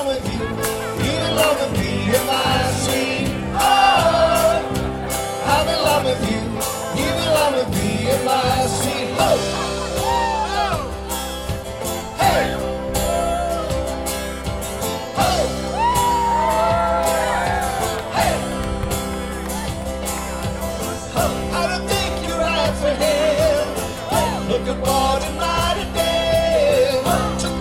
with you. You in love with me, am I sweet? Oh, I'm in love with you. You in love with me, am I sweet? Oh. Looking for tonight and day.